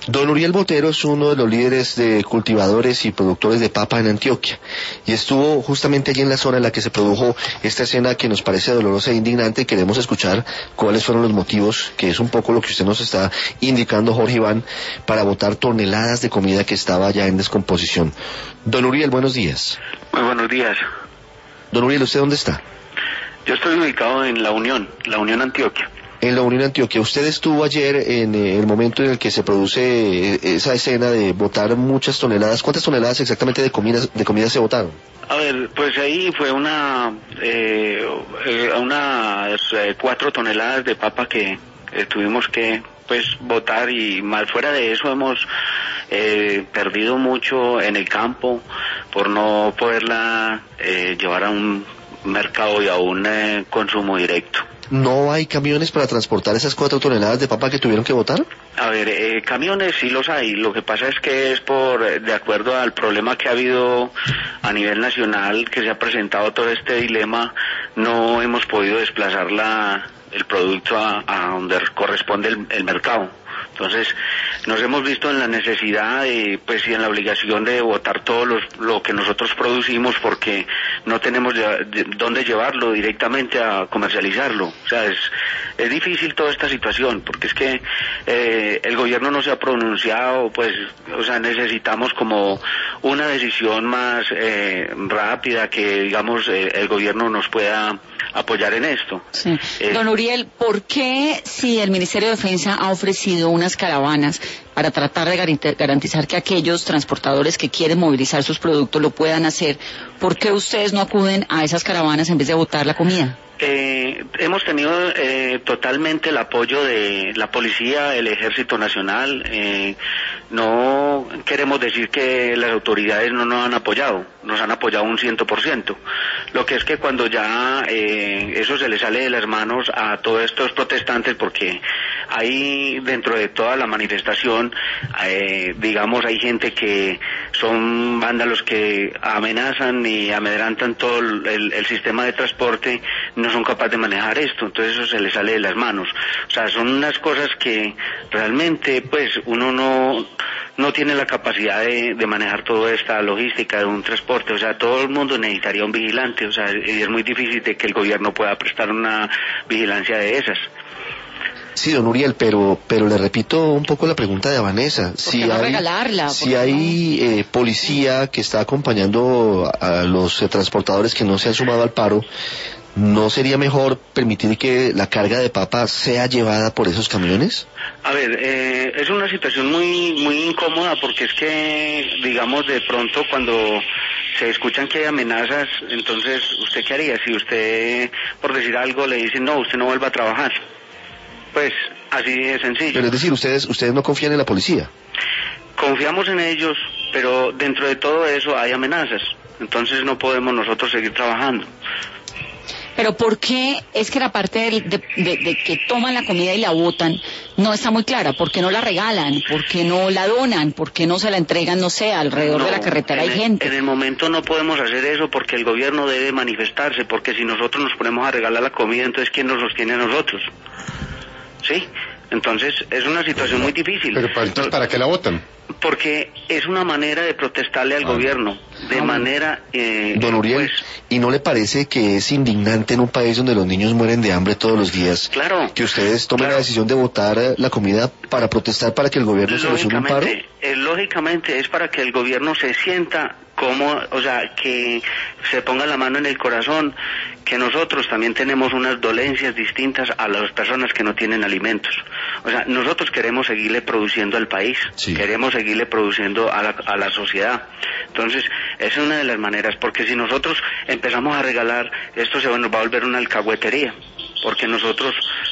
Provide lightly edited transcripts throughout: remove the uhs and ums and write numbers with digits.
Don Uriel Botero es uno de los líderes de cultivadores y productores de papa en Antioquia y estuvo justamente allí en la zona en la que se produjo esta escena que nos parece dolorosa e indignante, y queremos escuchar cuáles fueron los motivos, que es un poco lo que usted nos está indicando, Jorge Iván, para botar toneladas de comida que estaba ya en descomposición. Don Uriel, buenos días. Muy buenos días. Don Uriel, ¿usted dónde está? Yo estoy ubicado en La Unión Antioquia. En La Unión Antioquia. ¿Usted estuvo ayer en el momento en el que se produce esa escena de botar muchas toneladas? ¿Cuántas toneladas exactamente de comida se botaron? A ver, pues ahí fue unas 4 toneladas de papa que tuvimos que botar, y mal fuera de eso hemos perdido mucho en el campo por no poderla llevar a un mercado y a un consumo directo. ¿No hay camiones para transportar esas 4 toneladas de papa que tuvieron que botar? A ver, camiones sí los hay. Lo que pasa es que es de acuerdo al problema que ha habido a nivel nacional, que se ha presentado todo este dilema, no hemos podido desplazar el producto a donde corresponde el mercado. Entonces, nos hemos visto en la necesidad y en la obligación de botar todo lo que nosotros producimos, porque no tenemos dónde llevarlo directamente a comercializarlo. O sea, es difícil toda esta situación, porque es que el gobierno no se ha pronunciado, necesitamos como una decisión más rápida, que digamos el gobierno nos pueda apoyar en esto. Sí. Don Uriel, ¿por qué, si el Ministerio de Defensa ha ofrecido unas caravanas para tratar de garantizar que aquellos transportadores que quieren movilizar sus productos lo puedan hacer, por qué ustedes no acuden a esas caravanas en vez de botar la comida? Hemos tenido totalmente el apoyo de la policía, el Ejército Nacional. No queremos decir que las autoridades no nos han apoyado un 100%. Lo que es que cuando ya eso se le sale de las manos a todos estos protestantes, porque ahí dentro de toda la manifestación, hay gente que son vándalos que amenazan y amedrantan todo el sistema de transporte, no son capaces de manejar esto, entonces eso se les sale de las manos. O sea, son unas cosas que realmente uno no tiene la capacidad de manejar toda esta logística de un transporte. O sea, todo el mundo necesitaría un vigilante. O sea, es muy difícil de que el gobierno pueda prestar una vigilancia de esas. Sí, don Uriel, pero le repito un poco la pregunta de Vanessa. Si hay policía que está acompañando a los transportadores que no se han sumado al paro, ¿no sería mejor permitir que la carga de papa sea llevada por esos camiones? A ver, es una situación muy muy incómoda, porque es que, digamos, de pronto cuando se escuchan que hay amenazas, entonces, ¿usted qué haría? Si usted, por decir algo, le dicen, no, usted no vuelva a trabajar. Pues, así de sencillo. Pero es decir, ustedes no confían en la policía. Confiamos en ellos, pero dentro de todo eso hay amenazas. Entonces no podemos nosotros seguir trabajando. Pero ¿por qué es que la parte de que toman la comida y la botan no está muy clara? ¿Por qué no la regalan? ¿Por qué no la donan? ¿Por qué no se la entregan, no sé, alrededor de la carretera hay gente? En el momento no podemos hacer eso, porque el gobierno debe manifestarse, porque si nosotros nos ponemos a regalar la comida, entonces ¿quién nos sostiene a nosotros? ¿Sí? Entonces es una situación muy difícil. Pero entonces, ¿para qué la votan? Porque es una manera de protestarle al gobierno, de manera... Don Uriel, ¿y no le parece que es indignante en un país donde los niños mueren de hambre todos los días, claro, que ustedes tomen la decisión de botar la comida para protestar, para que el gobierno solucione un paro? Lógicamente es para que el gobierno se sienta que se ponga la mano en el corazón, que nosotros también tenemos unas dolencias distintas a las personas que no tienen alimentos. O sea, nosotros queremos seguirle produciendo al país, sí, queremos seguirle produciendo a la sociedad. Entonces, esa es una de las maneras, porque si nosotros empezamos a regalar, esto nos va a volver una alcahuetería, porque nosotros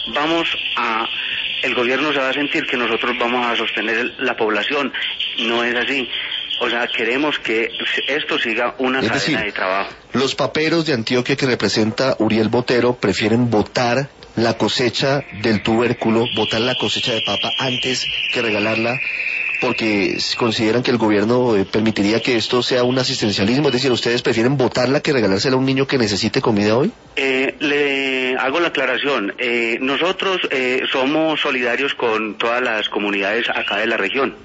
el gobierno se va a sentir que nosotros vamos a sostener la población. No es así. O sea, queremos que esto siga una cadena de trabajo. Los paperos de Antioquia que representa Uriel Botero prefieren botar la cosecha del tubérculo, botar la cosecha de papa antes que regalarla, porque consideran que el gobierno permitiría que esto sea un asistencialismo. Es decir, ¿ustedes prefieren botarla que regalársela a un niño que necesite comida hoy? hago la aclaración. Nosotros somos solidarios con todas las comunidades acá de la región.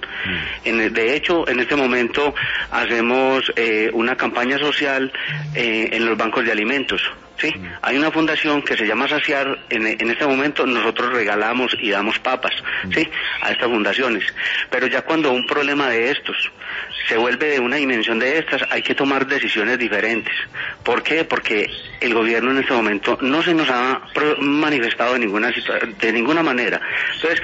De hecho, en este momento hacemos una campaña social en los bancos de alimentos. Sí, hay una fundación que se llama Saciar. En este momento nosotros regalamos y damos papas, sí, a estas fundaciones. Pero ya cuando un problema de estos se vuelve de una dimensión de estas, hay que tomar decisiones diferentes. ¿Por qué? Porque el gobierno en este momento no se nos ha manifestado de ninguna manera. Entonces,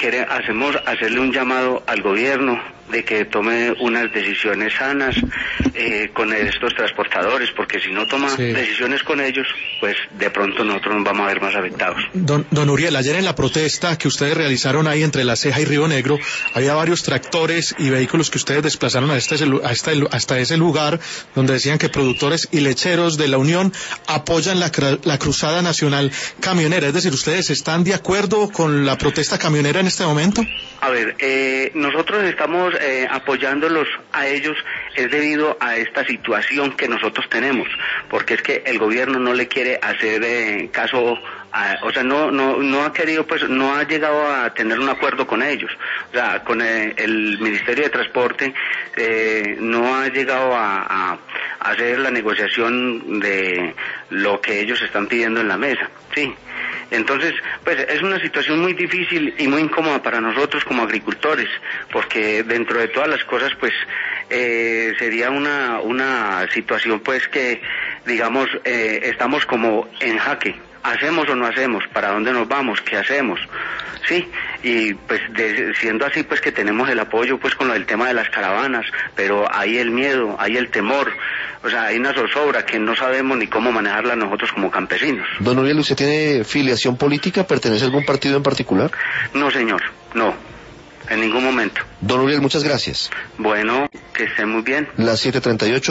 hacerle un llamado al gobierno de que tome unas decisiones sanas con estos transportadores, porque si no toma decisiones con ellos, pues de pronto nosotros nos vamos a ver más afectados. Don Uriel, ayer en la protesta que ustedes realizaron ahí entre La Ceja y Río Negro, había varios tractores y vehículos que ustedes desplazaron hasta ese lugar, donde decían que productores y lecheros de la Unión apoyan la cruzada nacional camionera. Es decir, ¿ustedes están de acuerdo con la protesta camionera en este momento? A ver, nosotros estamos apoyándolos a ellos, es debido a esta situación que nosotros tenemos, porque es que el gobierno no le quiere hacer caso, o sea, no ha querido, pues no ha llegado a tener un acuerdo con ellos. O sea, con el Ministerio de Transporte no ha llegado a hacer la negociación de lo que ellos están pidiendo en la mesa, sí. Entonces, pues es una situación muy difícil y muy incómoda para nosotros como agricultores, porque dentro de todas las cosas, pues sería una situación, pues que, digamos, estamos como en jaque. ¿Hacemos o no hacemos? ¿Para dónde nos vamos? ¿Qué hacemos? Sí, y pues siendo así, pues que tenemos el apoyo pues con el tema de las caravanas, pero hay el miedo, hay el temor, o sea, hay una zozobra que no sabemos ni cómo manejarla nosotros como campesinos. Don Uriel, ¿usted tiene filiación política? ¿Pertenece a algún partido en particular? No, señor, no, en ningún momento. Don Uriel, muchas gracias. Bueno, que esté muy bien. Las 7:38.